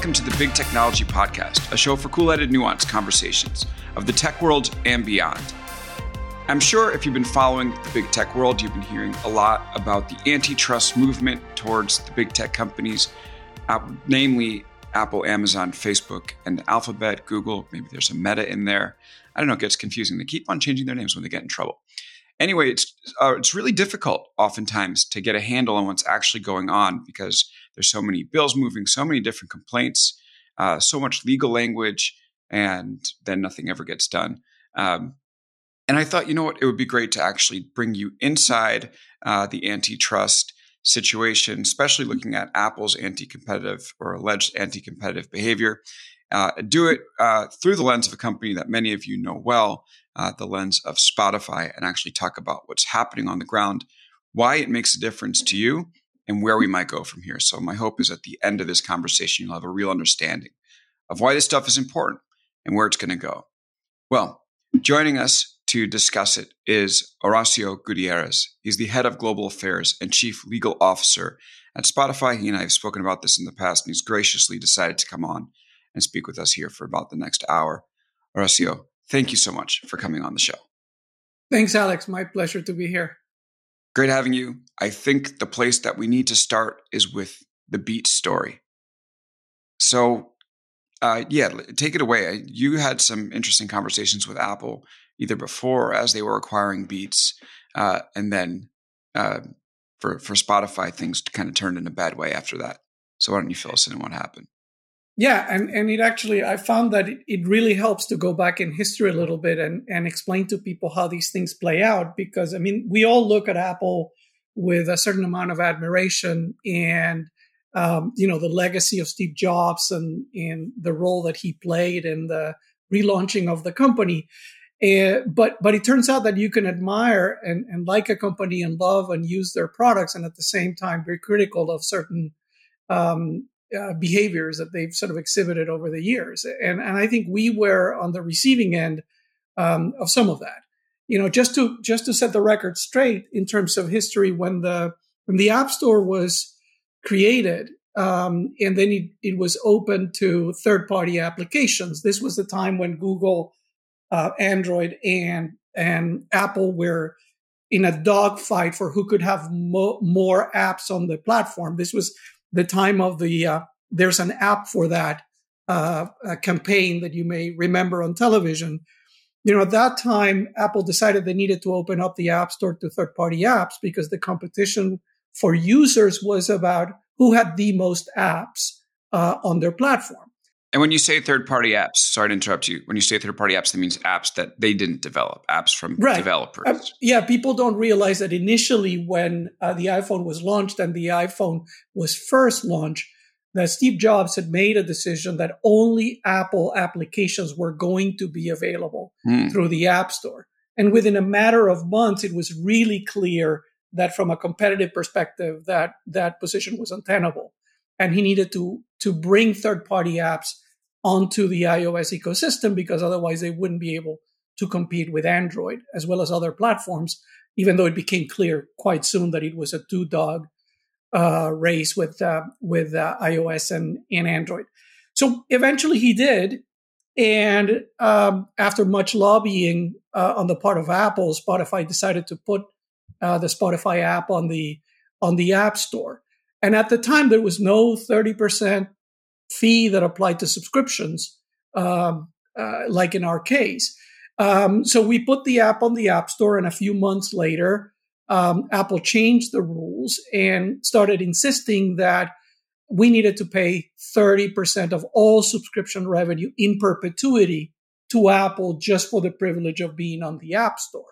welcome to the Big Technology Podcast, a show for cool-headed, nuanced conversations of the tech world and beyond. I'm sure if you've been following the big tech world, you've been hearing a lot about the antitrust movement towards the big tech companies, namely Apple, Amazon, Facebook, and Alphabet, Google. Maybe there's a Meta in there. I don't know, it gets confusing. They keep on changing their names when they get in trouble. Anyway, it's really difficult oftentimes to get a handle on what's actually going on because there's so many bills moving, so many different complaints, so much legal language, and then nothing ever gets done. And I thought, you know what, it would be great to actually bring you inside the antitrust situation, especially looking at Apple's anti-competitive or alleged anti-competitive behavior. Do it through the lens of a company that many of you know well, the lens of Spotify, and actually talk about what's happening on the ground, why it makes a difference to you, and where we might go from here. So my hope is at the end of this conversation, you'll have a real understanding of why this stuff is important and where it's going to go. Well, joining us to discuss it is Horacio Gutierrez. He's the head of global affairs and chief legal officer at Spotify. He and I have spoken about this in the past, and he's graciously decided to come on and speak with us here for about the next hour. Horacio, thank you so much for coming on the show. Thanks, Alex. My pleasure to be here. Great having you. I think the place that we need to start is with the Beats story. So, take it away. You had some interesting conversations with Apple either before or as they were acquiring Beats, and then for Spotify, things kind of turned in a bad way after that. So why don't you fill us in on what happened? Yeah, and it actually, I found that it really helps to go back in history a little bit and explain to people how these things play out. Because, I mean, we all look at Apple with a certain amount of admiration and, the legacy of Steve Jobs and the role that he played in the relaunching of the company. But it turns out that you can admire and like a company and love and use their products, and at the same time be critical of certain behaviors that they've sort of exhibited over the years. And I think we were on the receiving end of some of that. Just to set the record straight in terms of history, when the App Store was created, and then it was open to third-party applications. This was the time when Google, Android, and Apple were in a dogfight for who could have more apps on the platform. This was the time of there's an app for that campaign that you may remember on television. At that time, Apple decided they needed to open up the App Store to third-party apps because the competition for users was about who had the most apps on their platform. And when you say third-party apps, sorry to interrupt you, when you say third-party apps, that means apps that they didn't develop, apps from developers. People don't realize that initially when the iPhone was launched and the iPhone was first launched, that Steve Jobs had made a decision that only Apple applications were going to be available through the App Store. And within a matter of months, it was really clear that from a competitive perspective, that position was untenable. And he needed to bring third-party apps onto the iOS ecosystem because otherwise they wouldn't be able to compete with Android as well as other platforms, even though it became clear quite soon that it was a two-dog race with iOS and Android. So eventually he did. And after much lobbying on the part of Apple, Spotify decided to put the Spotify app on the App Store. And at the time, there was no 30% fee that applied to subscriptions, like in our case. So we put the app on the App Store, and a few months later, Apple changed the rules and started insisting that we needed to pay 30% of all subscription revenue in perpetuity to Apple just for the privilege of being on the App Store.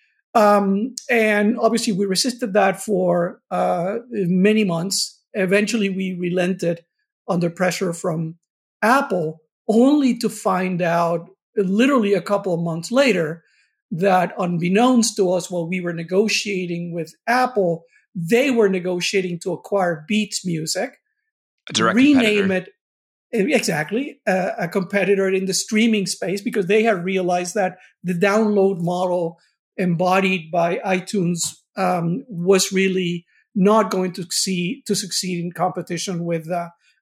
And obviously we resisted that for many months. Eventually we relented under pressure from Apple, only to find out literally a couple of months later that unbeknownst to us, while we were negotiating with Apple, they were negotiating to acquire Beats Music, rename it, exactly, a competitor in the streaming space, because they had realized that the download model embodied by iTunes was really not going to succeed in competition with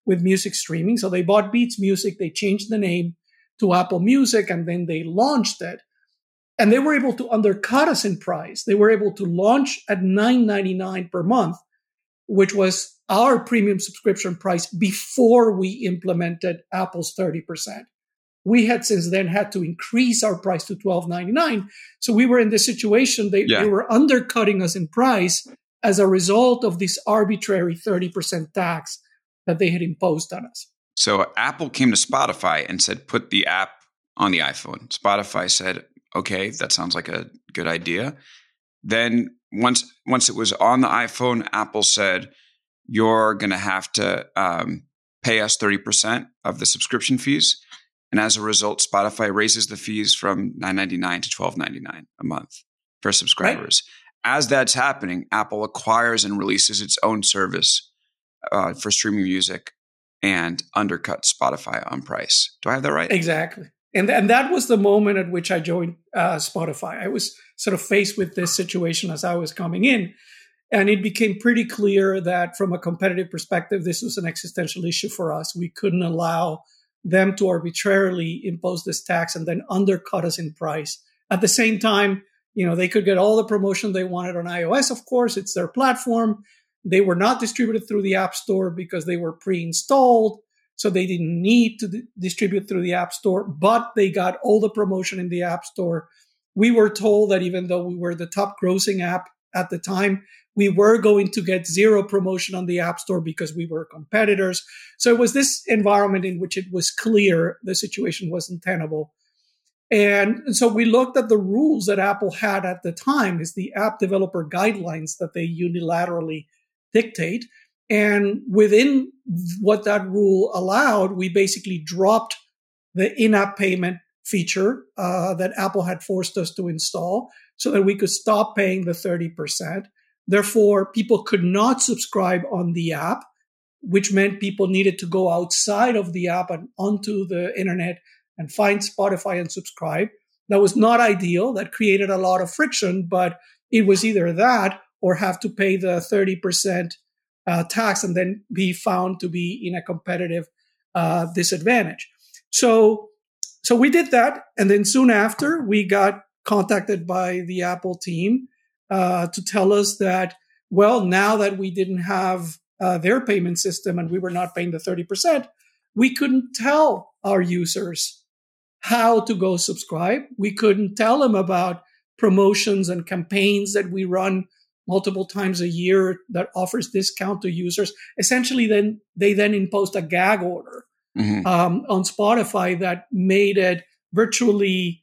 with music streaming. So they bought Beats Music, they changed the name to Apple Music, and then they launched it. And they were able to undercut us in price. They were able to launch at $9.99 per month, which was our premium subscription price before we implemented Apple's 30%. We had since then had to increase our price to $12.99. So we were in this situation. They were undercutting us in price as a result of this arbitrary 30% tax that they had imposed on us. So Apple came to Spotify and said, put the app on the iPhone. Spotify said, okay, that sounds like a good idea. Then once it was on the iPhone, Apple said, you're going to have to pay us 30% of the subscription fees. And as a result, Spotify raises the fees from $9.99 to $12.99 a month for subscribers. Right. As that's happening, Apple acquires and releases its own service for streaming music and undercuts Spotify on price. Do I have that right? Exactly. And that was the moment at which I joined Spotify. I was sort of faced with this situation as I was coming in. And it became pretty clear that from a competitive perspective, this was an existential issue for us. We couldn't allow them to arbitrarily impose this tax and then undercut us in price. At the same time, they could get all the promotion they wanted on iOS. Of course, it's their platform. They were not distributed through the App Store because they were pre-installed. So they didn't need to distribute through the App Store, but they got all the promotion in the App Store. We were told that even though we were the top grossing app at the time, we were going to get zero promotion on the App Store because we were competitors. So it was this environment in which it was clear the situation wasn't tenable. And so we looked at the rules that Apple had at the time, is the app developer guidelines that they unilaterally dictate. And within what that rule allowed, we basically dropped the in-app payment feature that Apple had forced us to install so that we could stop paying the 30%. Therefore, people could not subscribe on the app, which meant people needed to go outside of the app and onto the internet and find Spotify and subscribe. That was not ideal. That created a lot of friction, but it was either that or have to pay the 30% tax and then be found to be in a competitive disadvantage. So we did that. And then soon after, we got contacted by the Apple team to tell us that, well, now that we didn't have their payment system and we were not paying the 30%, we couldn't tell our users how to go subscribe. We couldn't tell them about promotions and campaigns that we run multiple times a year that offers discount to users. Essentially, then they imposed a gag order on Spotify that made it virtually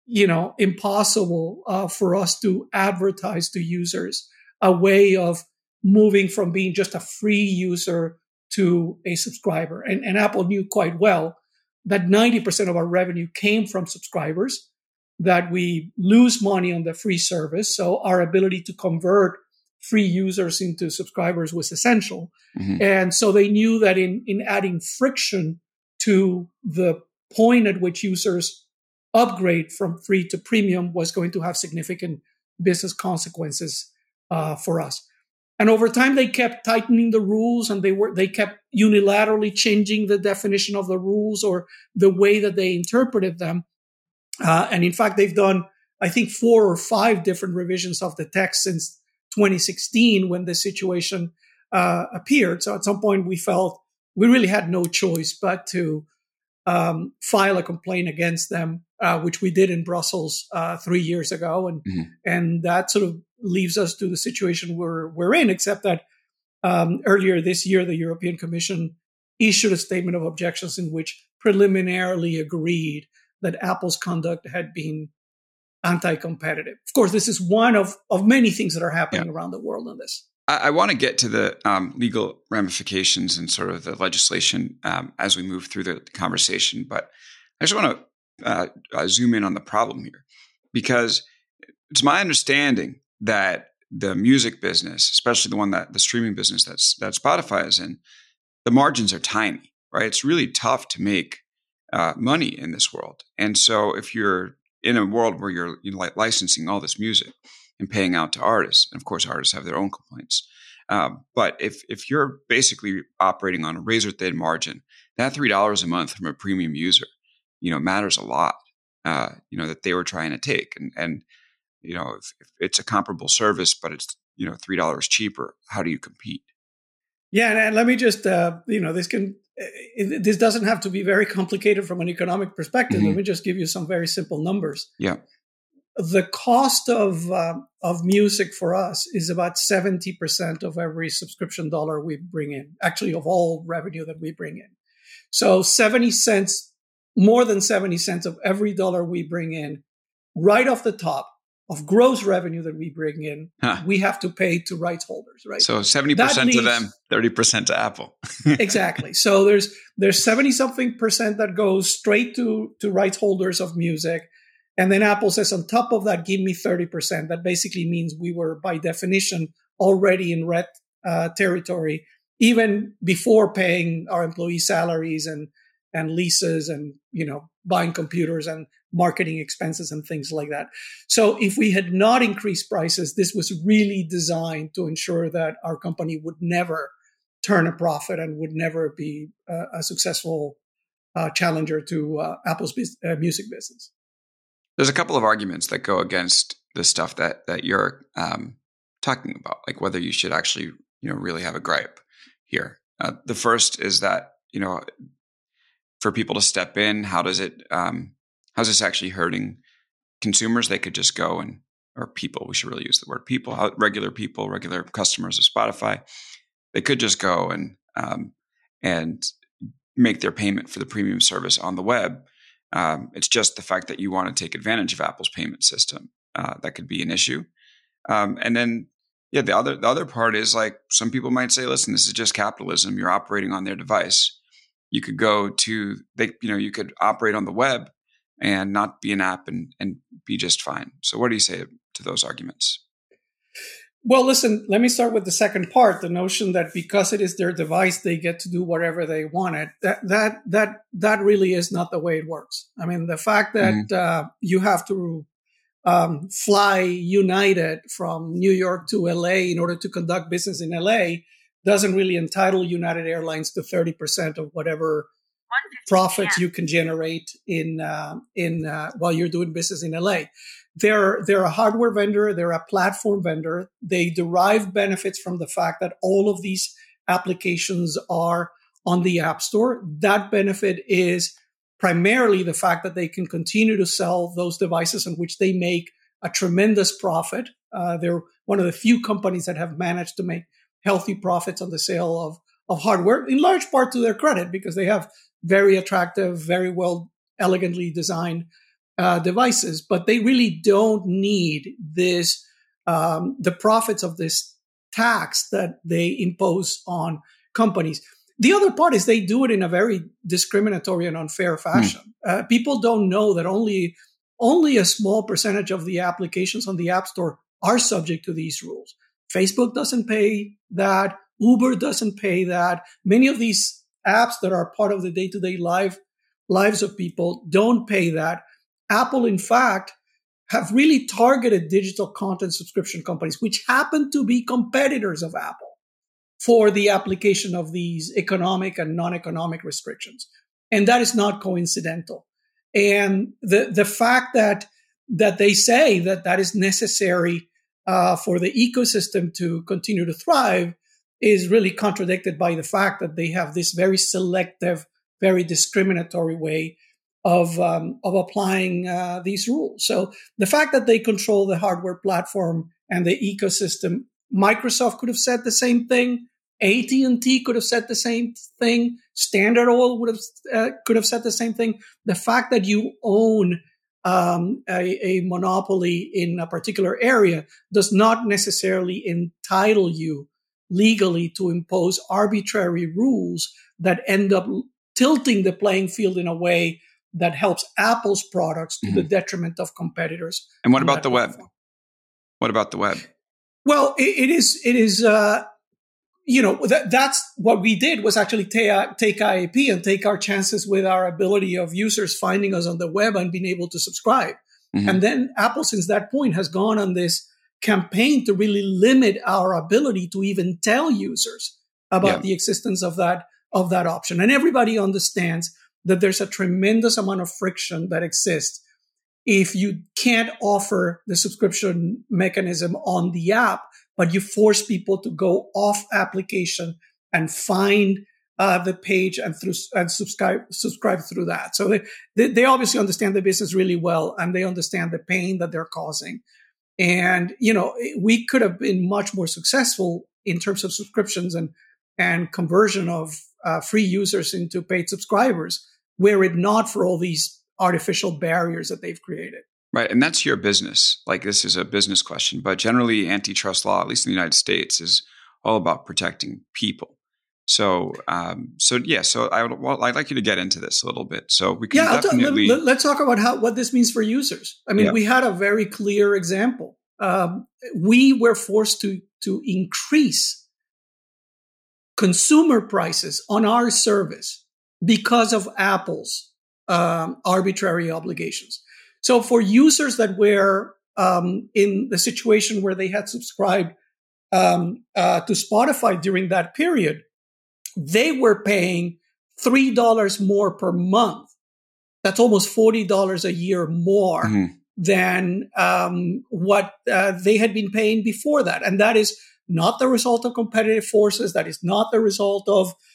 impossible for us to advertise to users a way of moving from being just a free user to a subscriber. And Apple knew quite well that 90% of our revenue came from subscribers, that we lose money on the free service. So our ability to convert free users into subscribers was essential. Mm-hmm. And so they knew that in adding friction to the point at which users upgrade from free to premium was going to have significant business consequences for us. And over time, they kept tightening the rules, and they kept unilaterally changing the definition of the rules or the way that they interpreted them. And in fact, they've done, I think, 4 or 5 different revisions of the text since 2016 when the situation appeared. So at some point, we felt we really had no choice but to file a complaint against them, which we did in Brussels 3 years ago. And that sort of leaves us to the situation we're in, except that earlier this year, the European Commission issued a statement of objections in which preliminarily agreed that Apple's conduct had been anti-competitive. Of course, this is one of many things that are happening around the world on this. I want to get to the legal ramifications and sort of the legislation as we move through the conversation. But I just want to zoom in on the problem here, because it's my understanding that the music business, especially the streaming business that Spotify is in, the margins are tiny, right? It's really tough to make money in this world. And so if you're in a world where you're licensing all this music and paying out to artists, and of course artists have their own complaints, But if you're basically operating on a razor thin margin, that $3 a month from a premium user, matters a lot. That they were trying to take, and if it's a comparable service, but it's $3 cheaper, how do you compete? Yeah, and let me just this doesn't have to be very complicated from an economic perspective. Mm-hmm. Let me just give you some very simple numbers. Yeah. The cost of music for us is about 70% of every subscription dollar we bring in, actually of all revenue that we bring in. So 70 cents, more than 70 cents of every dollar we bring in, right off the top of gross revenue that we bring in, we have to pay to rights holders, right? So 70% to them, 30% to Apple. Exactly. So there's 70-something% that goes straight to rights holders of music. And then Apple says, on top of that, give me 30%. That basically means we were, by definition, already in red territory, even before paying our employees' salaries and leases and, buying computers and marketing expenses and things like that. So if we had not increased prices, this was really designed to ensure that our company would never turn a profit and would never be a successful challenger to Apple's music business. There's a couple of arguments that go against the stuff that you're talking about, like whether you should actually, really have a gripe here. The first is that, for people to step in, how's this actually hurting consumers? They could just go or people, we should really use the word people, regular customers of Spotify. They could just go and make their payment for the premium service on the web. It's just the fact that you want to take advantage of Apple's payment system that could be an issue. And then, the other part is like some people might say, listen, this is just capitalism. You're operating on their device. You could you could operate on the web and not be an app and be just fine. So what do you say to those arguments? Well, listen, let me start with the second part, the notion that because it is their device, they get to do whatever they want it. That really is not the way it works. I mean, the fact that you have to fly United from New York to LA in order to conduct business in LA doesn't really entitle United Airlines to 30% of whatever profits you can generate in while you're doing business in LA. They're a hardware vendor. They're a platform vendor. They derive benefits from the fact that all of these applications are on the App Store. That benefit is primarily the fact that they can continue to sell those devices on which they make a tremendous profit. They're one of the few companies that have managed to make healthy profits on the sale of hardware, in large part to their credit, because they have very attractive, very well, elegantly designed devices, but they really don't need this, the profits of this tax that they impose on companies. The other part is they do it in a very discriminatory and unfair fashion. People don't know that only a small percentage of the applications on the App Store are subject to these rules. Facebook doesn't pay that. Uber doesn't pay that. Many of these apps that are part of the day-to-day lives of people don't pay that. Apple, in fact, have really targeted digital content subscription companies, which happen to be competitors of Apple, for the application of these economic and non-economic restrictions. And that is not coincidental. And the fact that they say that is necessary for the ecosystem to continue to thrive is really contradicted by the fact that they have this very selective, very discriminatory way of applying these rules. So the fact that they control the hardware platform and the ecosystem, Microsoft could have said the same thing. AT&T could have said the same thing. Standard Oil could have said the same thing. The fact that you own a monopoly in a particular area does not necessarily entitle you legally to impose arbitrary rules that end up tilting the playing field in a way that helps Apple's products to the detriment of competitors. And what about the web? What about the web? Well, it is. That's what we did, was actually take IAP and take our chances with our ability of users finding us on the web and being able to subscribe. And then Apple, since that point, has gone on this campaign to really limit our ability to even tell users about the existence of that option. And everybody understands that there's a tremendous amount of friction that exists if you can't offer the subscription mechanism on the app, but you force people to go off application and find the page and subscribe through that. So they obviously understand the business really well, and they understand the pain that they're causing. And, we could have been much more successful in terms of subscriptions and conversion of free users into paid subscribers, were it not for all these artificial barriers that they've created. Right. And that's your business. Like, this is a business question, but generally antitrust law, at least in the United States, is all about protecting people. So I'd like you to get into this a little bit. So we can definitely let's talk about what this means for users. I mean, we had a very clear example. We were forced to increase consumer prices on our service because of Apple's arbitrary obligations. So for users that were in the situation where they had subscribed to Spotify during that period, they were paying $3 more per month. That's almost $40 a year more than what they had been paying before that. And that is not the result of competitive forces. That is not the result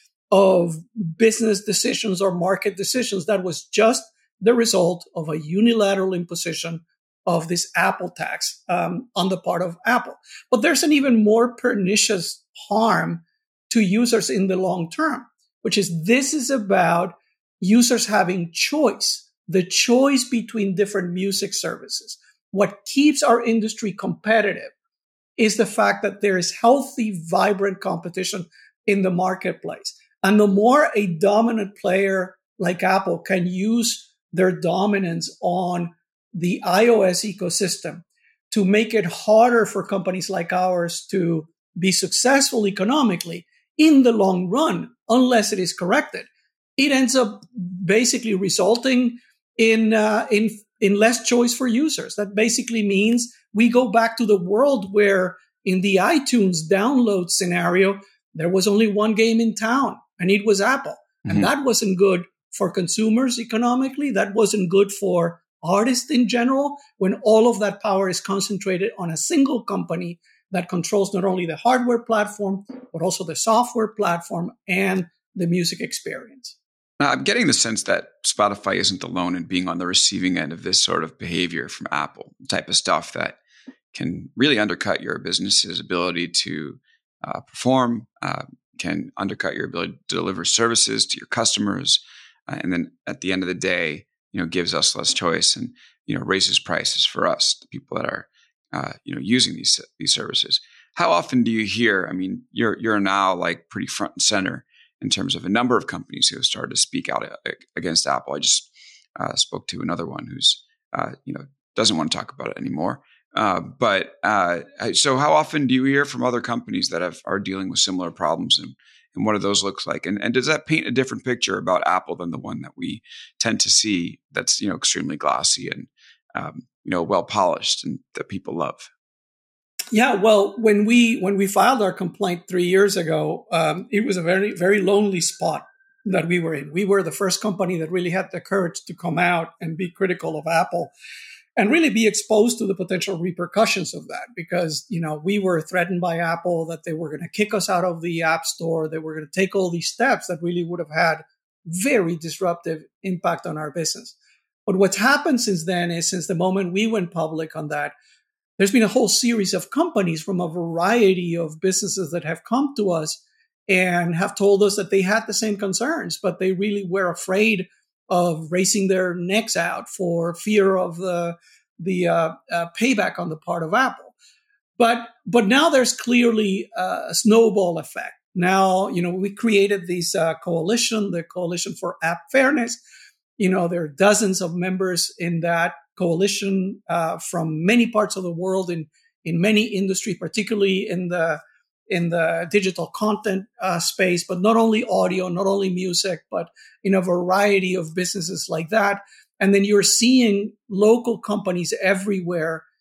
of business decisions or market decisions. That was just the result of a unilateral imposition of this Apple tax on the part of Apple. But there's an even more pernicious harm to users in the long term, which is this is about users having choice, the choice between different music services. What keeps our industry competitive is the fact that there is healthy, vibrant competition in the marketplace. And the more a dominant player like Apple can use their dominance on the iOS ecosystem to make it harder for companies like ours to be successful economically in the long run, unless it is corrected, it ends up basically resulting in less choice for users. That basically means we go back to the world where in the iTunes download scenario, there was only one game in town, and it was Apple. And that wasn't good for consumers economically. That wasn't good for artists in general, when all of that power is concentrated on a single company that controls not only the hardware platform, but also the software platform and the music experience. Now, I'm getting the sense that Spotify isn't alone in being on the receiving end of this sort of behavior from Apple, the type of stuff that can really undercut your business's ability to perform, can undercut your ability to deliver services to your customers, and then at the end of the day, gives us less choice and raises prices for us, the people that are using these services. How often do you hear? I mean, you're now like pretty front and center in terms of a number of companies who have started to speak out against Apple. I just spoke to another one who's doesn't want to talk about it anymore. So how often do you hear from other companies that are dealing with similar problems, and what do those look like? And does that paint a different picture about Apple than the one that we tend to see that's extremely glossy and well polished and that people love? Yeah, well, when we filed our complaint 3 years ago, it was a very, very lonely spot that we were in. We were the first company that really had the courage to come out and be critical of Apple and really be exposed to the potential repercussions of that, because, we were threatened by Apple that they were going to kick us out of the App Store. They were going to take all these steps that really would have had very disruptive impact on our business. But what's happened since then is, since the moment we went public on that, there's been a whole series of companies from a variety of businesses that have come to us and have told us that they had the same concerns, but they really were afraid of raising their necks out for fear of the payback on the part of Apple. But now there's clearly a snowball effect. Now, we created this coalition, the Coalition for App Fairness. There are dozens of members in that coalition from many parts of the world, in many industries, particularly in the digital content space, but not only audio, not only music, but in a variety of businesses like that. And then you're seeing local companies everywhere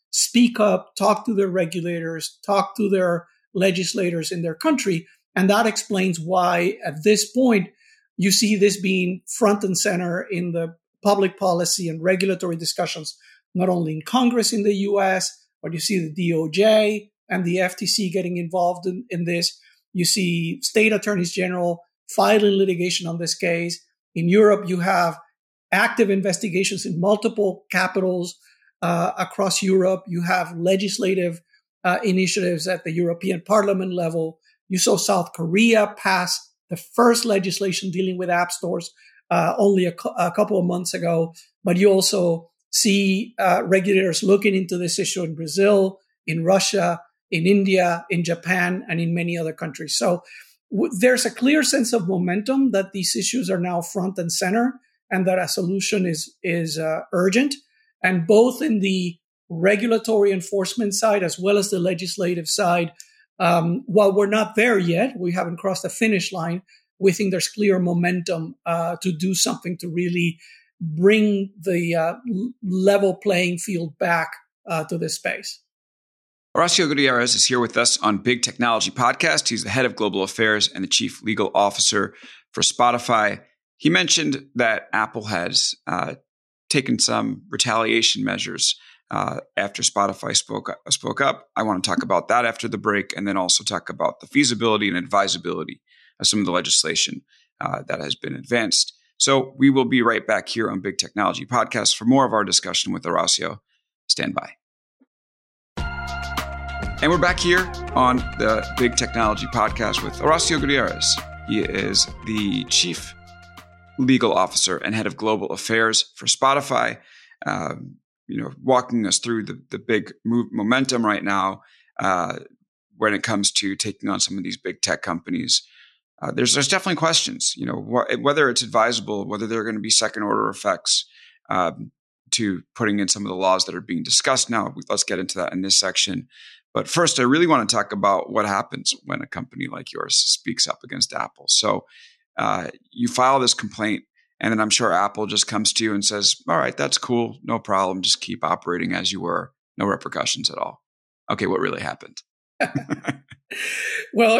speak up, talk to their regulators, talk to their legislators in their country. And that explains why at this point, you see this being front and center in the public policy and regulatory discussions, not only in Congress in the US, but you see the DOJ and the FTC getting involved in this. You see state attorneys general filing litigation on this case. In Europe, you have active investigations in multiple capitals across Europe. You have legislative initiatives at the European Parliament level. You saw South Korea pass the first legislation dealing with app stores only a couple of months ago. But you also see regulators looking into this issue in Brazil, in Russia, in India, in Japan, and in many other countries. So there's a clear sense of momentum that these issues are now front and center and that a solution is urgent. And both in the regulatory enforcement side as well as the legislative side, while we're not there yet, we haven't crossed the finish line, we think there's clear momentum to do something to really bring the level playing field back to this space. Horacio Gutierrez is here with us on Big Technology Podcast. He's the head of global affairs and the chief legal officer for Spotify. He mentioned that Apple has taken some retaliation measures after Spotify spoke up. I want to talk about that after the break, and then also talk about the feasibility and advisability of some of the legislation that has been advanced. So we will be right back here on Big Technology Podcast for more of our discussion with Horacio. Stand by. And we're back here on the Big Technology Podcast with Horacio Gutierrez. He is the chief legal officer and head of global affairs for Spotify. Walking us through the big momentum right now when it comes to taking on some of these big tech companies. There's definitely questions, whether it's advisable, whether there are going to be second order effects to putting in some of the laws that are being discussed now. Let's get into that in this section. But first, I really want to talk about what happens when a company like yours speaks up against Apple. So you file this complaint, and then I'm sure Apple just comes to you and says, all right, that's cool. No problem. Just keep operating as you were. No repercussions at all. Okay, what really happened? Well,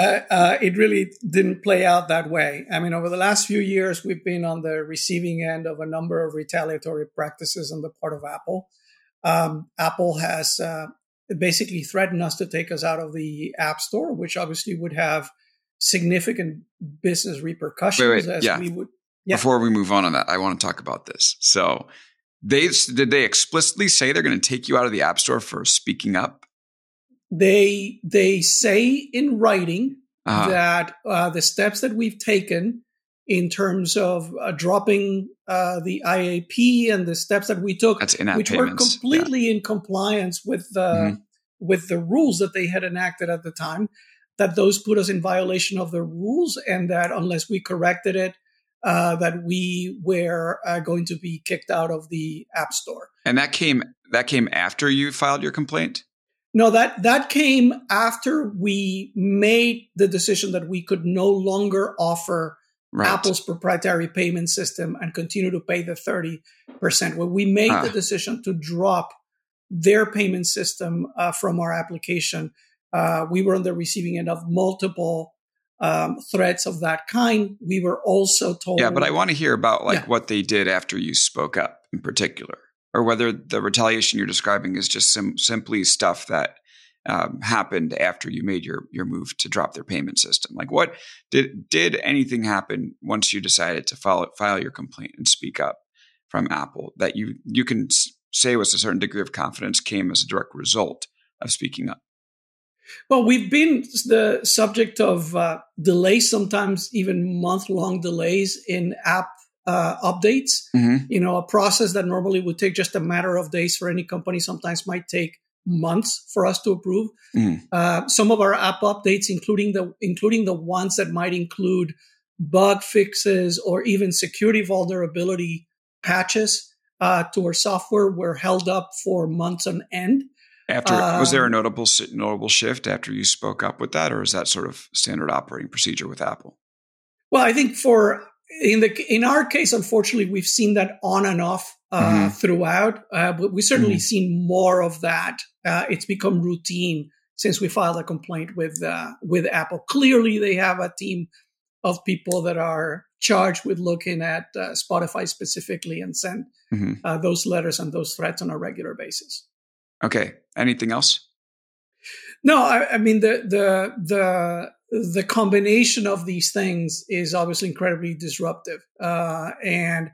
it really didn't play out that way. I mean, over the last few years, we've been on the receiving end of a number of retaliatory practices on the part of Apple. Apple has basically threatened us to take us out of the App Store, which obviously would have significant business repercussions. Before we move on that, I want to talk about this. So did they explicitly say they're going to take you out of the App Store for speaking up? They say in writing that the steps that we've taken in terms of dropping the IAP and the steps that we took, which were completely in compliance with the rules that they had enacted at the time, that those put us in violation of the rules, and that unless we corrected it, that we were going to be kicked out of the App Store. And that came after you filed your complaint? No, that came after we made the decision that we could no longer offer Apple's proprietary payment system and continue to pay the 30%. When we made the decision to drop their payment system from our application, we were on the receiving end of multiple threats of that kind. We were also told... Yeah, but I want to hear about what they did after you spoke up in particular, or whether the retaliation you're describing is just simply stuff that happened after you made your move to drop their payment system. Like, what did anything happen once you decided to file your complaint and speak up from Apple that you can say with a certain degree of confidence came as a direct result of speaking up? Well, we've been the subject of delays, sometimes even month-long delays in app updates. Mm-hmm. A process that normally would take just a matter of days for any company sometimes might take months for us to approve. Mm. Some of our app updates, including the ones that might include bug fixes or even security vulnerability patches to our software, were held up for months on end. Was there a notable shift after you spoke up with that, or is that sort of standard operating procedure with Apple? Well, I think for in our case, unfortunately, we've seen that on and off throughout, but we've certainly seen more of that. It's become routine since we filed a complaint with Apple. Clearly, they have a team of people that are charged with looking at Spotify specifically and send those letters and those threats on a regular basis. Okay. Anything else? No, I mean the combination of these things is obviously incredibly disruptive, and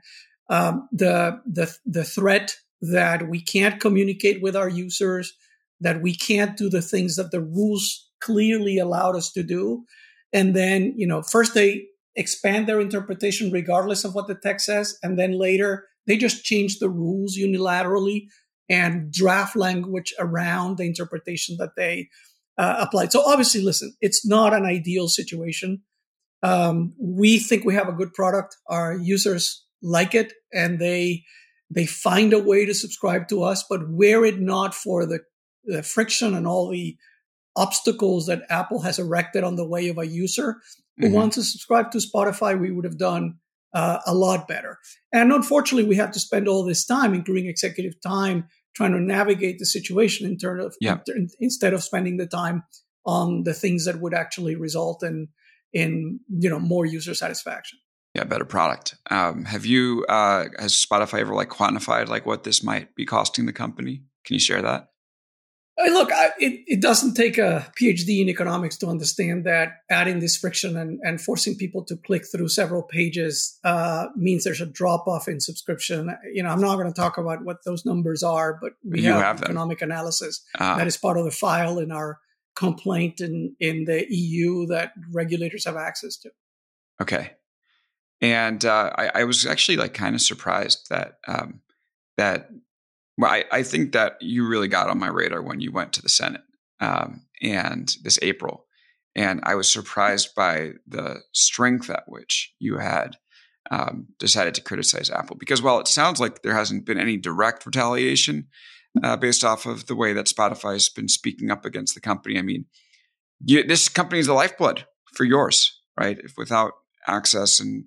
the threat that we can't communicate with our users, that we can't do the things that the rules clearly allowed us to do, and then first they expand their interpretation regardless of what the text says, and then later they just change the rules unilaterally and draft language around the interpretation that they applied. So obviously, listen, it's not an ideal situation. We think we have a good product. Our users like it, and they find a way to subscribe to us. But were it not for the friction and all the obstacles that Apple has erected on the way of a user who wants to subscribe to Spotify, we would have done a lot better. And unfortunately, we have to spend all this time, including executive time, trying to navigate the situation instead of spending the time on the things that would actually result in more user satisfaction. Yeah, better product. Has Spotify ever quantified what this might be costing the company? Can you share that? Look, it doesn't take a PhD in economics to understand that adding this friction and forcing people to click through several pages means there's a drop-off in subscription. I'm not going to talk about what those numbers are, but we have economic analysis that is part of the file in our complaint in the EU that regulators have access to. Okay. And I was actually kind of surprised that I think that you really got on my radar when you went to the Senate and this April. And I was surprised by the strength at which you had decided to criticize Apple. Because while it sounds like there hasn't been any direct retaliation based off of the way that Spotify has been speaking up against the company, I mean, this company is the lifeblood for yours, right? If without access and,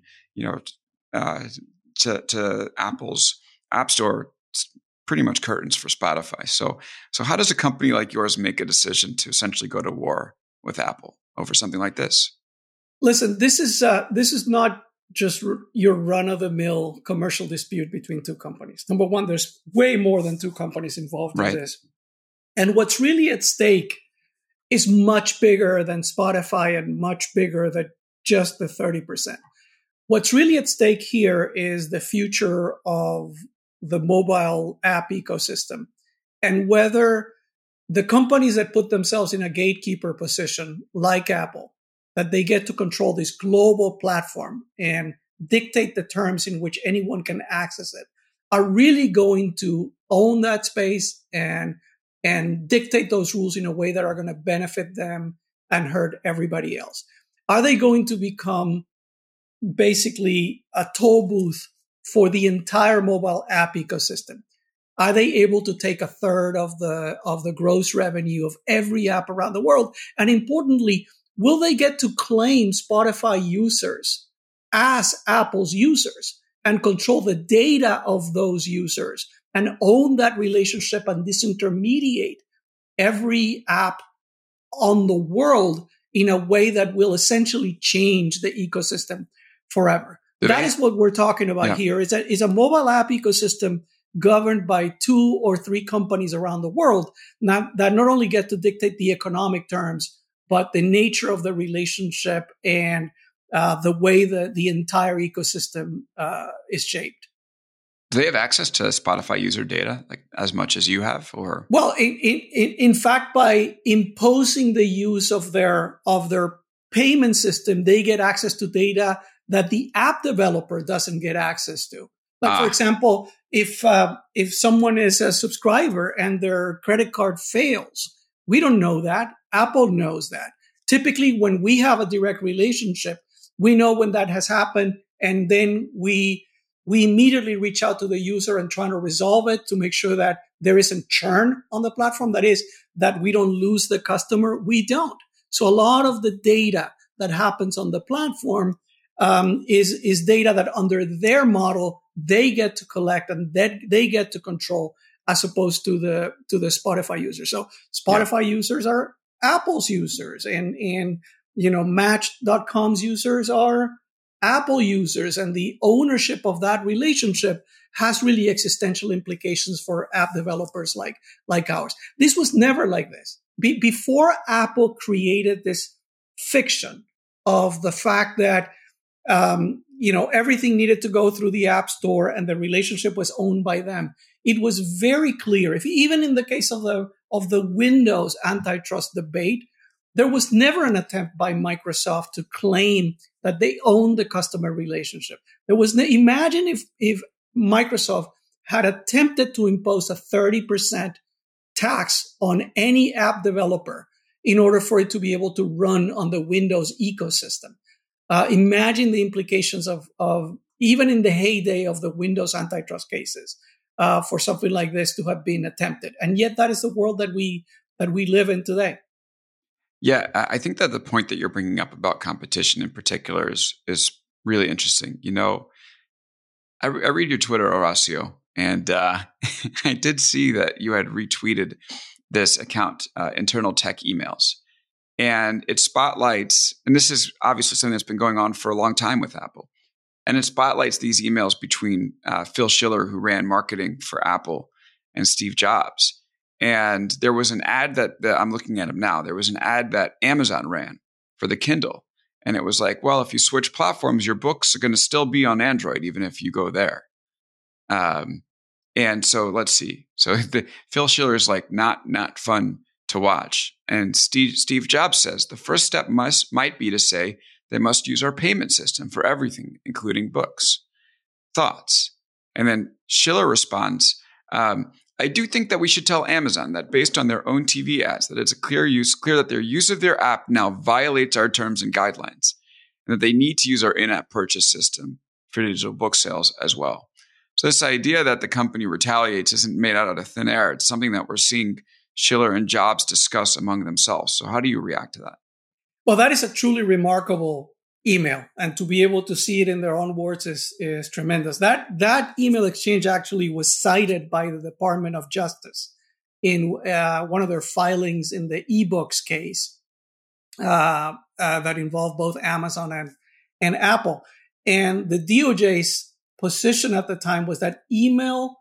to Apple's App Store, it's pretty much curtains for Spotify. So how does a company like yours make a decision to essentially go to war with Apple over something like this? Listen, this is not just your run-of-the-mill commercial dispute between two companies. Number one, there's way more than two companies involved in this. And what's really at stake is much bigger than Spotify and much bigger than just the 30%. What's really at stake here is the future of the mobile app ecosystem, and whether the companies that put themselves in a gatekeeper position, like Apple, that they get to control this global platform and dictate the terms in which anyone can access it, are really going to own that space and dictate those rules in a way that are going to benefit them and hurt everybody else. Are they going to become basically a toll booth for the entire mobile app ecosystem? Are they able to take a third of the gross revenue of every app around the world? And importantly, will they get to claim Spotify users as Apple's users and control the data of those users and own that relationship and disintermediate every app on the world in a way that will essentially change the ecosystem forever? That is what we're talking about here. Is a mobile app ecosystem governed by 2 or 3 companies around the world that not only get to dictate the economic terms, but the nature of the relationship and the way the entire ecosystem is shaped. Do they have access to Spotify user data as much as you have, or? Well, in fact, by imposing the use of their payment system, they get access to data that the app developer doesn't get access to. For example, if someone is a subscriber and their credit card fails, we don't know that. Apple knows that. Typically, when we have a direct relationship, we know when that has happened, and then we immediately reach out to the user and try to resolve it to make sure that there isn't churn on the platform. That is, that we don't lose the customer. We don't. So a lot of the data that happens on the platform is data that under their model they get to collect and that they get to control, as opposed to the Spotify users. So Spotify users are Apple's users, and Match.com's users are Apple users, and the ownership of that relationship has really existential implications for app developers like ours. This was never like this. Before Apple created this fiction of the fact that everything needed to go through the App Store and the relationship was owned by them, it was very clear. Even in the case of the Windows antitrust debate, there was never an attempt by Microsoft to claim that they owned the customer relationship. Imagine if Microsoft had attempted to impose a 30% tax on any app developer in order for it to be able to run on the Windows ecosystem. Imagine the implications of even in the heyday of the Windows antitrust cases, for something like this to have been attempted. And yet that is the world that we live in today. Yeah, I think that the point that you're bringing up about competition in particular is really interesting. I read your Twitter, Horacio, and I did see that you had retweeted this account, Internal Tech Emails. And it spotlights, and this is obviously something that's been going on for a long time with Apple, and it spotlights these emails between Phil Schiller, who ran marketing for Apple, and Steve Jobs. And there was an ad that I'm looking at him now. There was an ad that Amazon ran for the Kindle. And it was like, well, if you switch platforms, your books are going to still be on Android, even if you go there. And so let's see. So Phil Schiller is like not fun to watch. And Steve Jobs says the first step might be to say they must use our payment system for everything, including books. Thoughts? And then Schiller responds, I do think that we should tell Amazon that based on their own TV ads, that it's clear that their use of their app now violates our terms and guidelines, and that they need to use our in-app purchase system for digital book sales as well. So this idea that the company retaliates isn't made out of thin air. It's something that we're seeing Schiller and Jobs discuss among themselves. So how do you react to that? Well, that is a truly remarkable email, and to be able to see it in their own words is tremendous. That email exchange actually was cited by the Department of Justice in one of their filings in the ebooks case that involved both Amazon and Apple. And the DOJ's position at the time was that email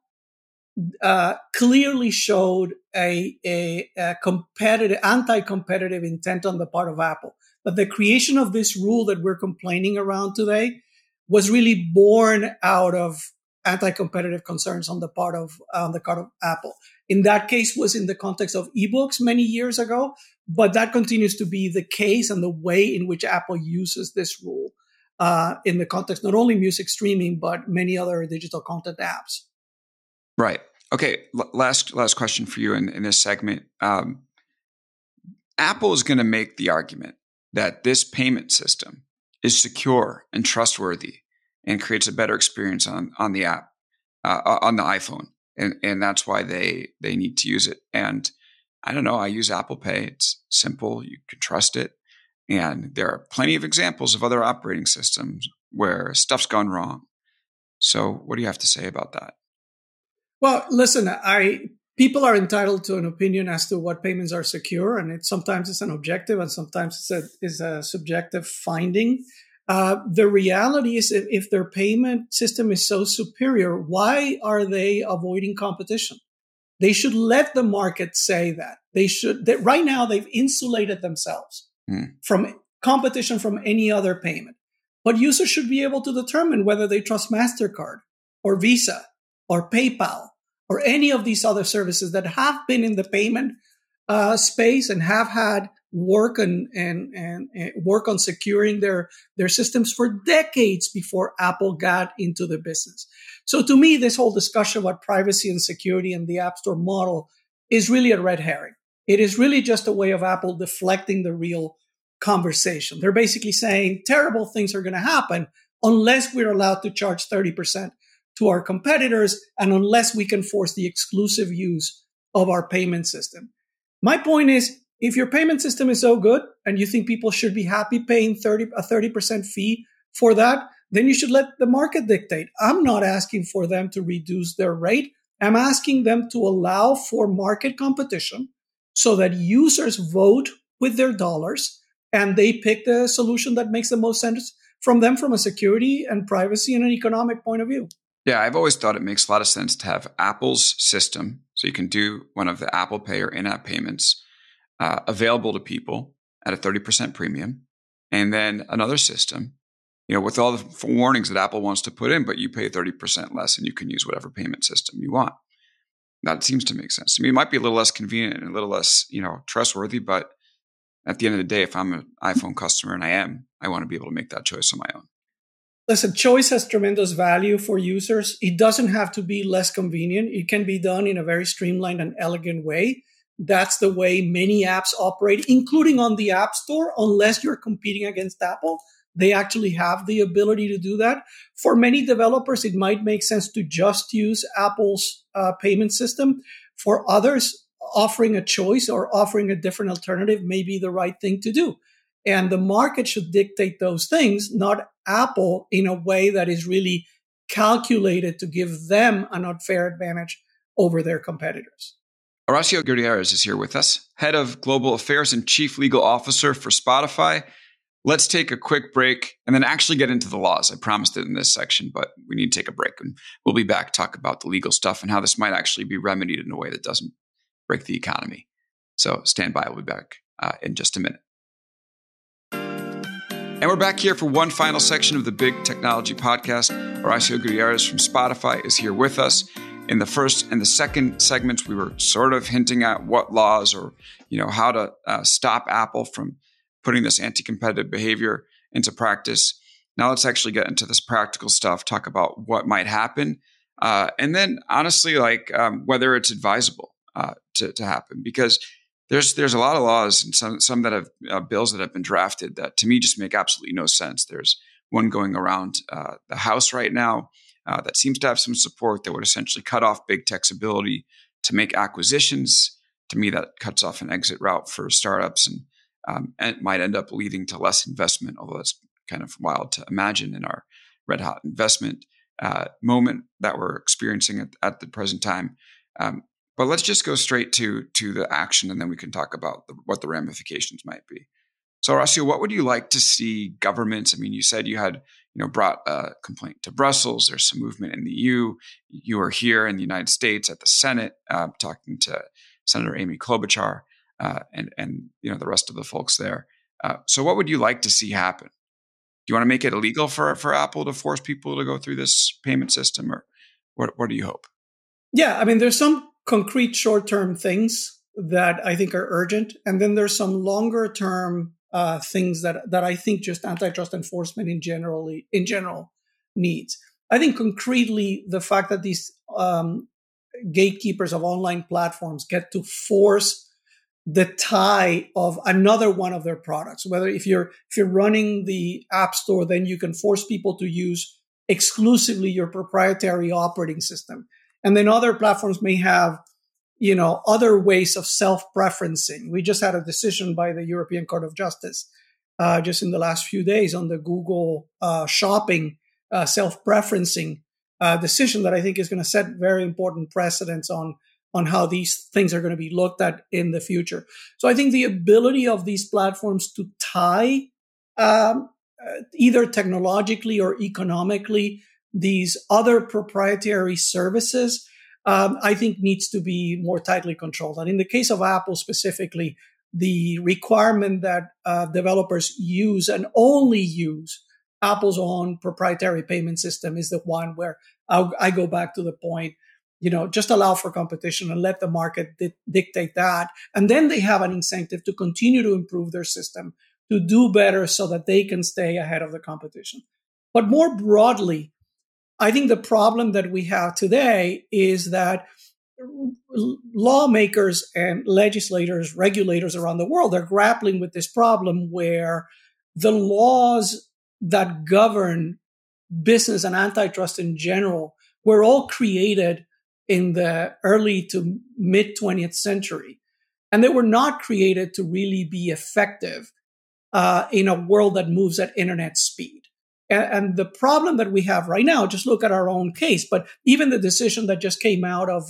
clearly showed a competitive, anti-competitive intent on the part of Apple. But the creation of this rule that we're complaining around today was really born out of anti-competitive concerns on the part of Apple. In that case was in the context of ebooks many years ago, but that continues to be the case and the way in which Apple uses this rule in the context, not only music streaming, but many other digital content apps. Right. Okay. Last question for you in this segment. Apple is going to make the argument that this payment system is secure and trustworthy and creates a better experience on the app, on the iPhone. And that's why they need to use it. And I don't know, I use Apple Pay. It's simple. You can trust it. And there are plenty of examples of other operating systems where stuff's gone wrong. So what do you have to say about that? Well, listen, people are entitled to an opinion as to what payments are secure, and sometimes it's an objective and sometimes it's a subjective finding. The reality is if their payment system is so superior, why are they avoiding competition? They should let the market say that. Right now they've insulated themselves from competition from any other payment. But users should be able to determine whether they trust MasterCard or Visa or PayPal or any of these other services that have been in the payment space and have had work and work on securing their systems for decades before Apple got into the business. So to me, this whole discussion about privacy and security and the App Store model is really a red herring. It is really just a way of Apple deflecting the real conversation. They're basically saying terrible things are going to happen unless we're allowed to charge 30% to our competitors and unless we can force the exclusive use of our payment system. My point is, if your payment system is so good and you think people should be happy paying a 30% fee for that, then you should let the market dictate. I'm not asking for them to reduce their rate. I'm asking them to allow for market competition so that users vote with their dollars and they pick the solution that makes the most sense from them from a security and privacy and an economic point of view. Yeah, I've always thought it makes a lot of sense to have Apple's system, so you can do one of the Apple Pay or in-app payments available to people at a 30% premium, and then another system, with all the warnings that Apple wants to put in, but you pay 30% less and you can use whatever payment system you want. That seems to make sense. I mean, it might be a little less convenient and a little less, trustworthy, but at the end of the day, if I'm an iPhone customer, and I want to be able to make that choice on my own. Listen, choice has tremendous value for users. It doesn't have to be less convenient. It can be done in a very streamlined and elegant way. That's the way many apps operate, including on the App Store, unless you're competing against Apple. They actually have the ability to do that. For many developers, it might make sense to just use Apple's payment system. For others, offering a choice or offering a different alternative may be the right thing to do. And the market should dictate those things, not Apple, in a way that is really calculated to give them an unfair advantage over their competitors. Horacio Gutierrez is here with us, Head of Global Affairs and Chief Legal Officer for Spotify. Let's take a quick break and then actually get into the laws. I promised it in this section, but we need to take a break. And we'll be back to talk about the legal stuff and how this might actually be remedied in a way that doesn't break the economy. So stand by. We'll be back in just a minute. And we're back here for one final section of the Big Technology Podcast. Horacio Gutierrez from Spotify is here with us. In the first and the second segments, we were sort of hinting at what laws or, how to stop Apple from putting this anti-competitive behavior into practice. Now let's actually get into this practical stuff, talk about what might happen. And then honestly, whether it's advisable to happen, because there's a lot of laws and some that have bills that have been drafted that to me just make absolutely no sense. There's one going around the House right now that seems to have some support that would essentially cut off big tech's ability to make acquisitions. To me, that cuts off an exit route for startups and it might end up leading to less investment, although that's kind of wild to imagine in our red hot investment moment that we're experiencing at the present time. But let's just go straight to the action, and then we can talk about what the ramifications might be. So, Horacio, what would you like to see governments? I mean, you said you had brought a complaint to Brussels. There's some movement in the EU. You are here in the United States at the Senate talking to Senator Amy Klobuchar and the rest of the folks there. So, what would you like to see happen? Do you want to make it illegal for Apple to force people to go through this payment system, or what do you hope? Yeah, I mean, there's some concrete short-term things that I think are urgent. And then there's some longer-term things that I think just antitrust enforcement in general needs. I think concretely, the fact that these gatekeepers of online platforms get to force the tie of another one of their products, whether if you're running the App Store, then you can force people to use exclusively your proprietary operating system. And then other platforms may have, other ways of self-preferencing. We just had a decision by the European Court of Justice just in the last few days on the Google shopping self-preferencing decision that I think is going to set very important precedents on how these things are going to be looked at in the future. So I think the ability of these platforms to tie either technologically or economically these other proprietary services, I think needs to be more tightly controlled. And in the case of Apple specifically, the requirement that developers use and only use Apple's own proprietary payment system is the one where I go back to the point, just allow for competition and let the market dictate that. And then they have an incentive to continue to improve their system, to do better so that they can stay ahead of the competition. But more broadly, I think the problem that we have today is that lawmakers and legislators, regulators around the world are grappling with this problem where the laws that govern business and antitrust in general were all created in the early to mid 20th century. And they were not created to really be effective in a world that moves at internet speed. And the problem that we have right now, just look at our own case, but even the decision that just came out of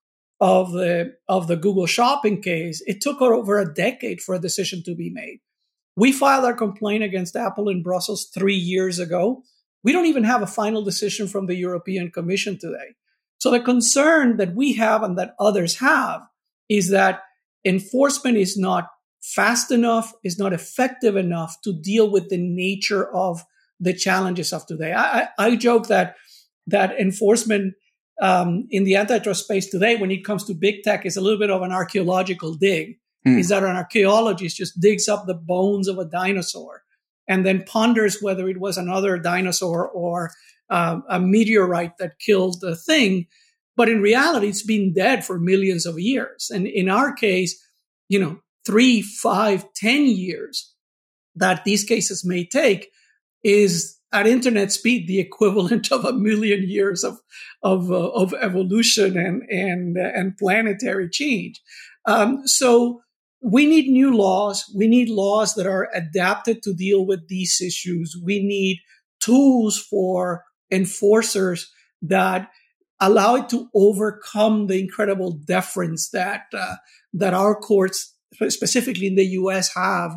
the Google Shopping case, it took over a decade for a decision to be made. We filed our complaint against Apple in Brussels 3 years ago. We don't even have a final decision from the European Commission today. So the concern that we have and that others have is that enforcement is not fast enough, is not effective enough to deal with the nature of the challenges of today. I joke that enforcement in the antitrust space today, when it comes to big tech, is a little bit of an archaeological dig. Is that an archaeologist just digs up the bones of a dinosaur and then ponders whether it was another dinosaur or a meteorite that killed the thing. But in reality, it's been dead for millions of years. And in our case, 3, 5, 10 years that these cases may take is at internet speed the equivalent of 1 million years of evolution and planetary change. So we need new laws. We need laws that are adapted to deal with these issues. We need tools for enforcers that allow it to overcome the incredible deference that our courts, specifically in the U.S., have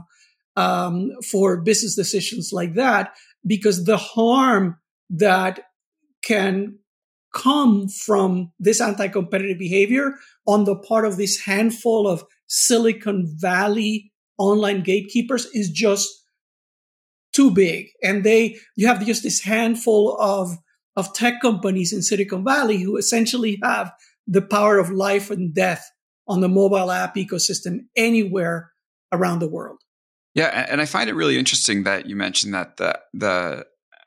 for business decisions like that, because the harm that can come from this anti-competitive behavior on the part of this handful of Silicon Valley online gatekeepers is just too big. And you have just this handful of tech companies in Silicon Valley who essentially have the power of life and death on the mobile app ecosystem anywhere around the world. Yeah, and I find it really interesting that you mentioned that the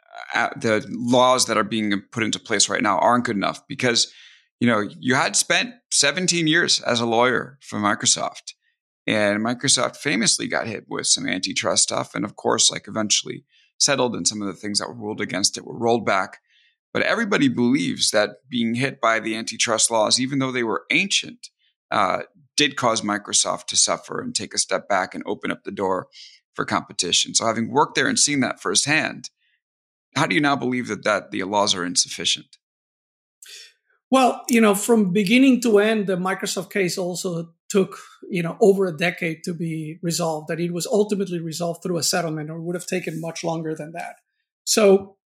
laws that are being put into place right now aren't good enough, because you had spent 17 years as a lawyer for Microsoft, and Microsoft famously got hit with some antitrust stuff, and of course, eventually settled, and some of the things that were ruled against it were rolled back. But everybody believes that being hit by the antitrust laws, even though they were ancient, did cause Microsoft to suffer and take a step back and open up the door for competition. So having worked there and seen that firsthand, how do you now believe that the laws are insufficient? Well, from beginning to end, the Microsoft case also took, over a decade to be resolved, that it was ultimately resolved through a settlement, or would have taken much longer than that. So,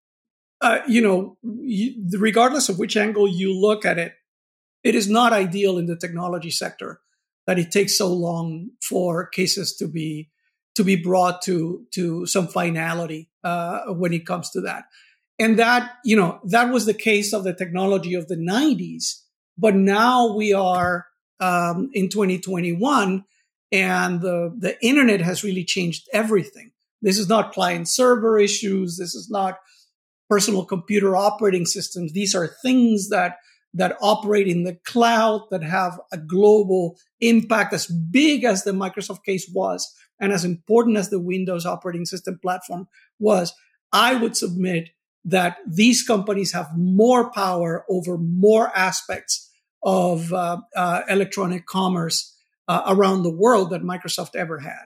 regardless of which angle you look at it, it is not ideal in the technology sector that it takes so long for cases to be brought to some finality when it comes to that. And that was the case of the technology of the 90s. But now we are in 2021, and the internet has really changed everything. This is not client server issues. This is not personal computer operating systems. These are things that operate in the cloud, that have a global impact as big as the Microsoft case was, and as important as the Windows operating system platform was. I would submit that these companies have more power over more aspects of electronic commerce around the world than Microsoft ever had.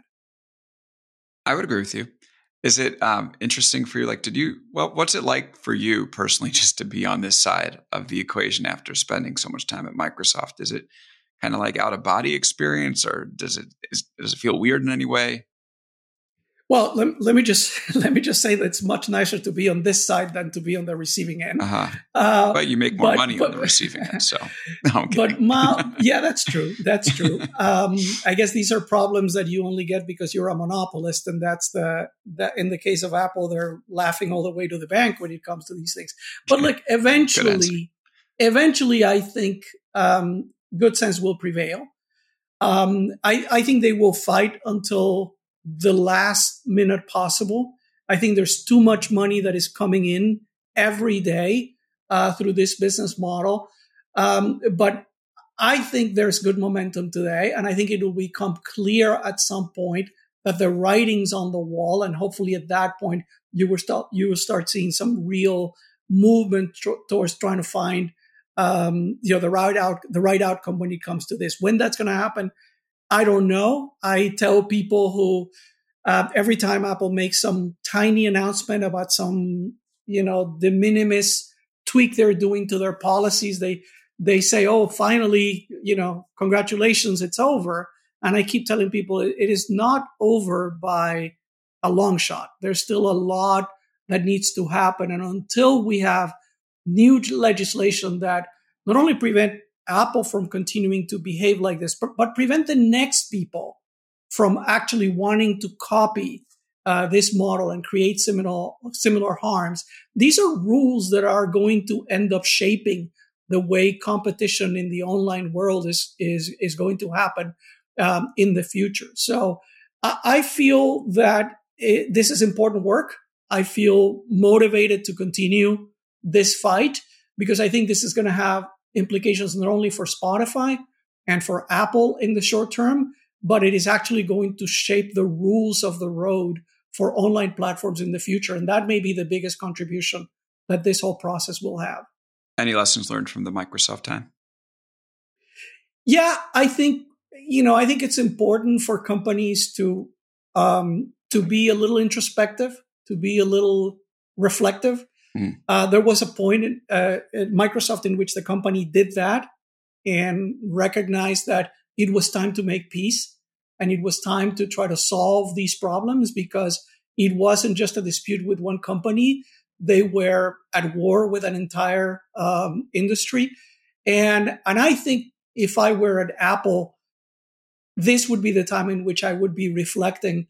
I would agree with you. Is it interesting for you? What's it like for you personally just to be on this side of the equation after spending so much time at Microsoft? Is it kind of like out of body experience, or does it feel weird in any way? Well, let me just say that it's much nicer to be on this side than to be on the receiving end. But you make more money on the receiving end, so no, I'm kidding. Yeah, that's true. That's true. I guess these are problems that you only get because you're a monopolist, and that's in the case of Apple, they're laughing all the way to the bank when it comes to these things. But look, eventually, I think good sense will prevail. I think they will fight until the last minute possible. I think there's too much money that is coming in every day through this business model. But I think there's good momentum today, and I think it will become clear at some point that the writing's on the wall, and hopefully at that point you will start seeing some real movement towards trying to find the right outcome when it comes to this. When that's going to happen, I don't know. I tell people who Every time Apple makes some tiny announcement about some, de minimis tweak they're doing to their policies, they say, oh, finally, congratulations, it's over. And I keep telling people it is not over by a long shot. There's still a lot that needs to happen. And until we have new legislation that not only prevent Apple from continuing to behave like this, but prevent the next people from actually wanting to copy this model and create similar harms. These are rules that are going to end up shaping the way competition in the online world is going to happen in the future. So I feel that this is important work. I feel motivated to continue this fight because I think this is going to have implications not only for Spotify and for Apple in the short term, but it is actually going to shape the rules of the road for online platforms in the future. And that may be the biggest contribution that this whole process will have. Any lessons learned from the Microsoft time? Yeah, I think it's important for companies to be a little introspective, to be a little reflective. There was a point at Microsoft in which the company did that and recognized that it was time to make peace and it was time to try to solve these problems because it wasn't just a dispute with one company. They were at war with an entire industry. And I think if I were at Apple, this would be the time in which I would be reflecting,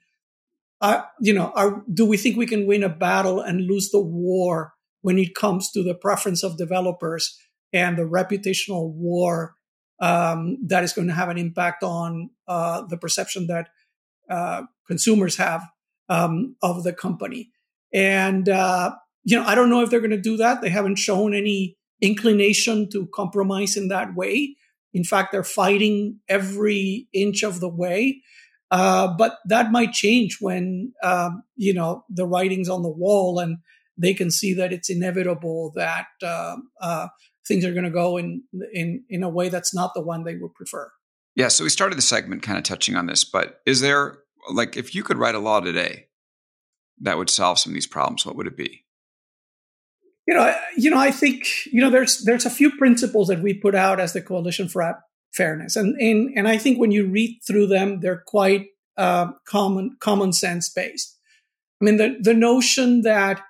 do we think we can win a battle and lose the war when it comes to the preference of developers and the reputational war that is going to have an impact on the perception that consumers have of the company? And, I don't know if they're going to do that. They haven't shown any inclination to compromise in that way. In fact, they're fighting every inch of the way. But that might change when, the writing's on the wall and they can see that it's inevitable that things are going to go in a way that's not the one they would prefer. Yeah. So we started the segment kind of touching on this, but is there, if you could write a law today that would solve some of these problems, what would it be? I think, there's a few principles that we put out as the Coalition for App Fairness. And I think when you read through them, they're quite common sense based. I mean, the notion that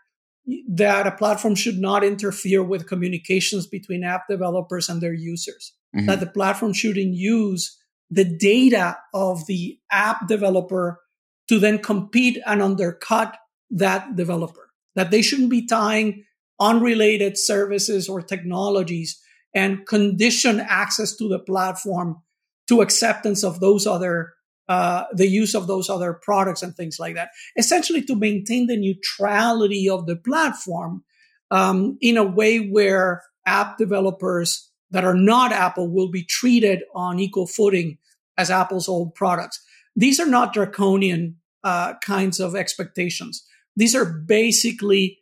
a platform should not interfere with communications between app developers and their users, that the platform shouldn't use the data of the app developer to then compete and undercut that developer, that they shouldn't be tying unrelated services or technologies and condition access to the platform to acceptance of those other, the use of those other products and things like that. Essentially to maintain the neutrality of the platform in a way where app developers that are not Apple will be treated on equal footing as Apple's own products. These are not draconian kinds of expectations. These are basically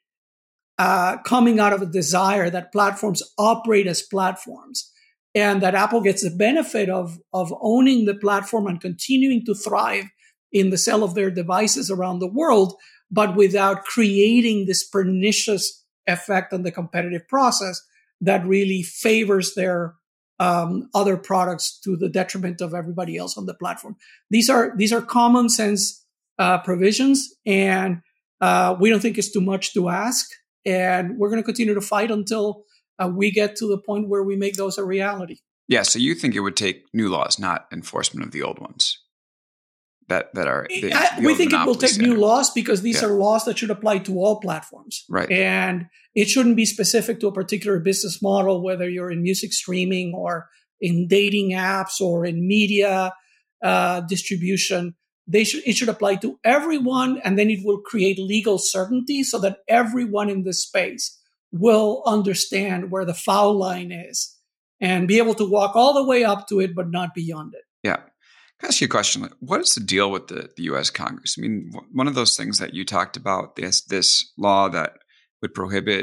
coming out of a desire that platforms operate as platforms and that Apple gets the benefit of owning the platform and continuing to thrive in the sale of their devices around the world, but without creating this pernicious effect on the competitive process that really favors their other products to the detriment of everybody else on the platform. These are common sense provisions, and we don't think it's too much to ask. And we're going to continue to fight until we get to the point where we make those a reality. Yeah. So you think it would take new laws, not enforcement of the old ones that are. We think it will take new laws because these are laws that should apply to all platforms. Right. And it shouldn't be specific to a particular business model, whether you're in music streaming or in dating apps or in media distribution. It should apply to everyone, and then it will create legal certainty so that everyone in this space will understand where the foul line is and be able to walk all the way up to it, but not beyond it. Yeah. Can I ask you a question? What is the deal with the U.S. Congress? I mean, one of those things that you talked about, this law that would prohibit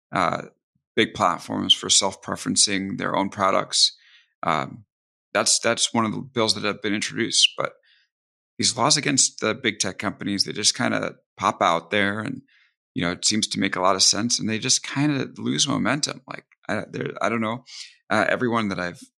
big platforms for self-preferencing their own products. That's one of the bills that have been introduced, but these laws against the big tech companies, they just kind of pop out there, and it seems to make a lot of sense, and they just kind of lose momentum. Like I don't know, everyone that I've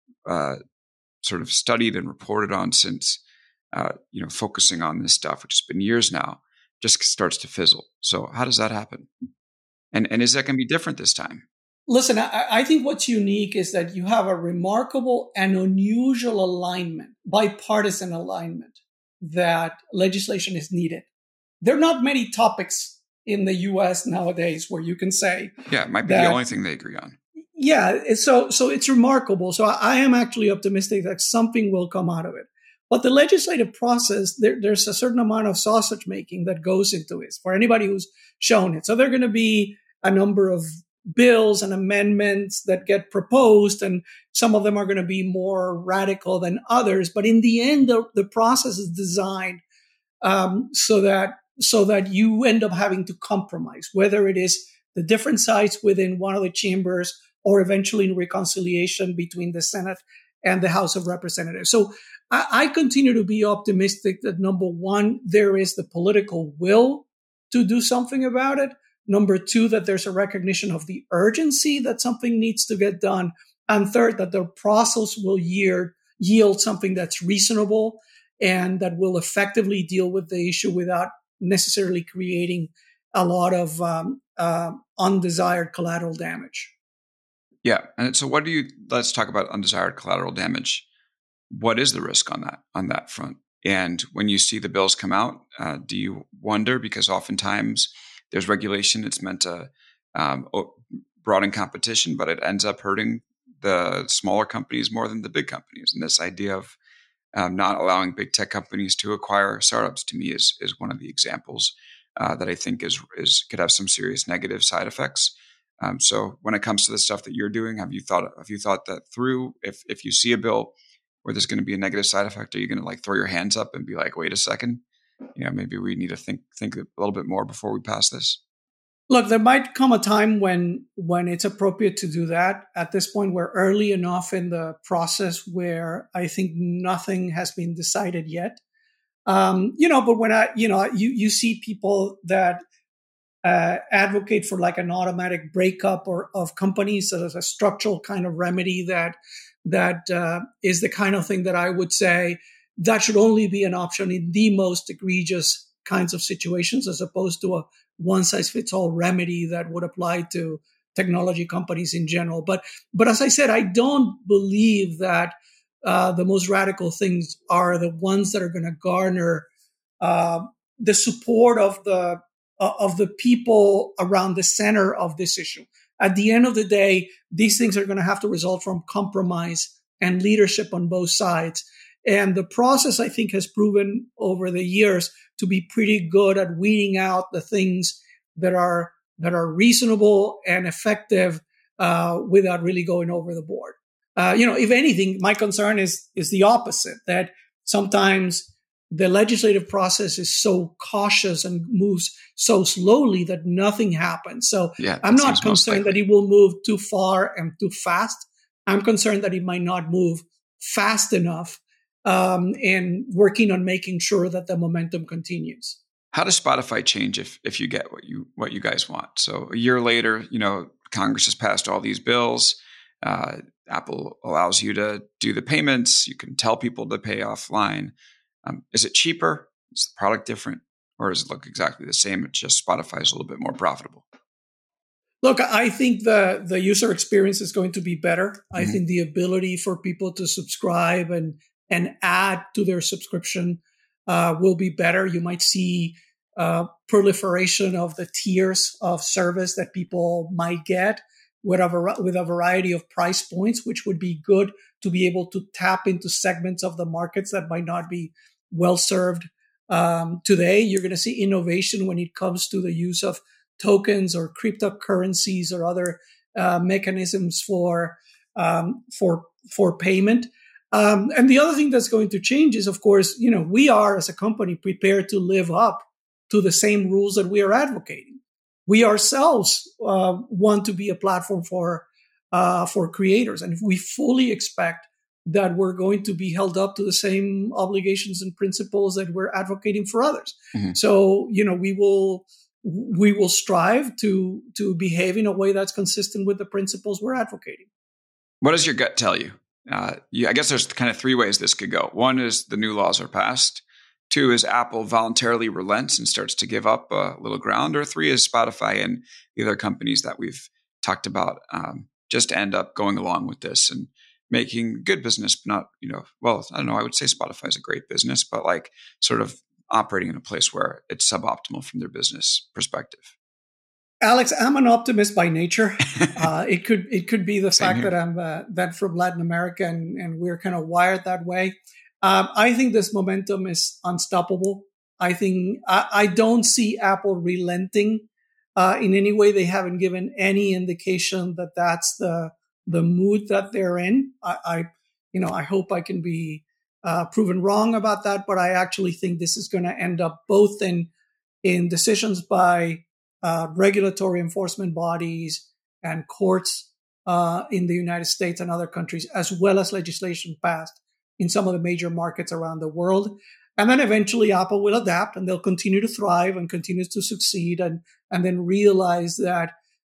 sort of studied and reported on since focusing on this stuff, which has been years now, just starts to fizzle. So how does that happen? And is that going to be different this time? Listen, I think what's unique is that you have a remarkable and unusual alignment, bipartisan alignment, that legislation is needed. There are not many topics in the U.S. nowadays where you can say, yeah, it might be the only thing they agree on. Yeah, so it's remarkable. So I am actually optimistic that something will come out of it. But the legislative process, there's a certain amount of sausage making that goes into it for anybody who's shown it. So there are going to be a number of bills and amendments that get proposed, and some of them are going to be more radical than others. But in the end, the process is designed so that you end up having to compromise, whether it is the different sides within one of the chambers or eventually in reconciliation between the Senate and the House of Representatives. So I continue to be optimistic that, number one, there is the political will to do something about it. Number two, that there's a recognition of the urgency that something needs to get done. And third, that the process will yield something that's reasonable and that will effectively deal with the issue without necessarily creating a lot of undesired collateral damage. Yeah. And so let's talk about undesired collateral damage. What is the risk on that front? And when you see the bills come out, do you wonder, because oftentimes there's regulation, it's meant to broaden competition, but it ends up hurting the smaller companies more than the big companies. And this idea of not allowing big tech companies to acquire startups, to me, is one of the examples that I think could have some serious negative side effects. So when it comes to the stuff that you're doing, have you thought that through? If you see a bill where there's going to be a negative side effect, are you going to throw your hands up and be like, wait a second, maybe we need to think a little bit more before we pass this? Look, there might come a time when it's appropriate to do that. At this point, we're early enough in the process where I think nothing has been decided yet. But when you see people that advocate for like an automatic breakup of companies as a structural kind of remedy that is the kind of thing that I would say that should only be an option in the most egregious kinds of situations, as opposed to a one-size-fits-all remedy that would apply to technology companies in general. But as I said, I don't believe that the most radical things are the ones that are going to garner the support of the people around the center of this issue. At the end of the day, these things are going to have to result from compromise and leadership on both sides. And the process, I think, has proven over the years to be pretty good at weeding out the things that are reasonable and effective without really going over the board. If anything, my concern is the opposite, that sometimes the legislative process is so cautious and moves so slowly that nothing happens. So I'm not concerned that it will move too far and too fast. I'm concerned that it might not move fast enough, and working on making sure that the momentum continues. How does Spotify change if you get what you guys want? So a year later, Congress has passed all these bills. Apple allows you to do the payments. You can tell people to pay offline. Is it cheaper? Is the product different? Or does it look exactly the same? It's just Spotify is a little bit more profitable. Look, I think the user experience is going to be better. Mm-hmm. I think the ability for people to subscribe and add to their subscription will be better. You might see proliferation of the tiers of service that people might get with a variety of price points, which would be good to be able to tap into segments of the markets that might not be well served today. You're going to see innovation when it comes to the use of tokens or cryptocurrencies or other mechanisms for payment. And the other thing that's going to change is, of course, we are as a company prepared to live up to the same rules that we are advocating. We ourselves want to be a platform for creators, and if we fully expect that we're going to be held up to the same obligations and principles that we're advocating for others. Mm-hmm. So, we will strive to behave in a way that's consistent with the principles we're advocating. What does your gut tell you? I guess there's kind of three ways this could go. One is the new laws are passed. Two is Apple voluntarily relents and starts to give up a little ground. Or three is Spotify and the other companies that we've talked about just end up going along with this and making good business, but not, I don't know. I would say Spotify is a great business, but like sort of operating in a place where it's suboptimal from their business perspective. Alex, I'm an optimist by nature. It could be the fact that I'm from Latin America and we're kind of wired that way. I think this momentum is unstoppable. I don't see Apple relenting in any way. They haven't given any indication that that's the mood that they're in. I hope I can be proven wrong about that, but I actually think this is going to end up both in decisions by regulatory enforcement bodies and courts in the United States and other countries, as well as legislation passed in some of the major markets around the world. And then eventually Apple will adapt and they'll continue to thrive and continue to succeed and then realize that,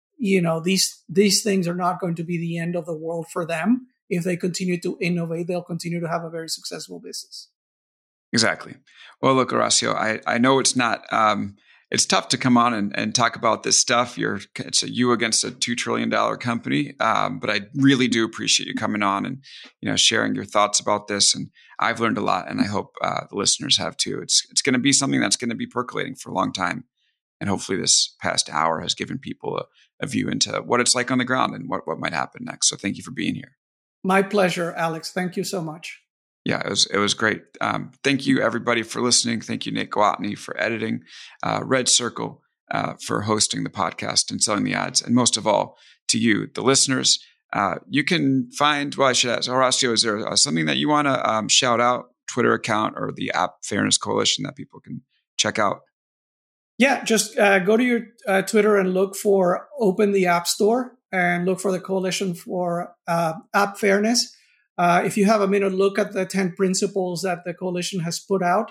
these things are not going to be the end of the world for them. If they continue to innovate, they'll continue to have a very successful business. Exactly. Well, look, Horacio, I know it's not, it's tough to come on and talk about this stuff. It's you against a $2 trillion company. But I really do appreciate you coming on and, sharing your thoughts about this. And I've learned a lot, and I hope the listeners have too. It's going to be something that's going to be percolating for a long time. And hopefully this past hour has given people a view into what it's like on the ground and what might happen next. So thank you for being here. My pleasure, Alex. Thank you so much. Yeah, it was great. Thank you, everybody, for listening. Thank you, Nate Gwatney, for editing, Red Circle for hosting the podcast and selling the ads, and most of all, to you, the listeners. You can find, I should ask, Horacio, is there something that you want to shout out, Twitter account or the App Fairness Coalition that people can check out? Yeah, just go to your Twitter and look for Open the App Store and look for the Coalition for App Fairness. If you have a minute, look at the 10 principles that the coalition has put out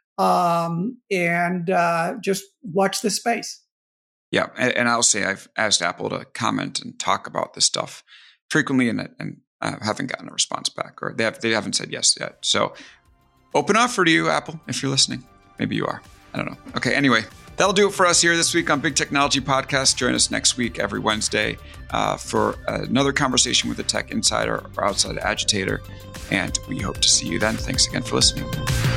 and just watch this space. Yeah. And I'll say I've asked Apple to comment and talk about this stuff frequently and haven't gotten a response back, or they haven't said yes yet. So open offer to you, Apple, if you're listening. Maybe you are. I don't know. Okay. Anyway, that'll do it for us here this week on Big Technology Podcast. Join us next week, every Wednesday, for another conversation with a tech insider or outside agitator. And we hope to see you then. Thanks again for listening.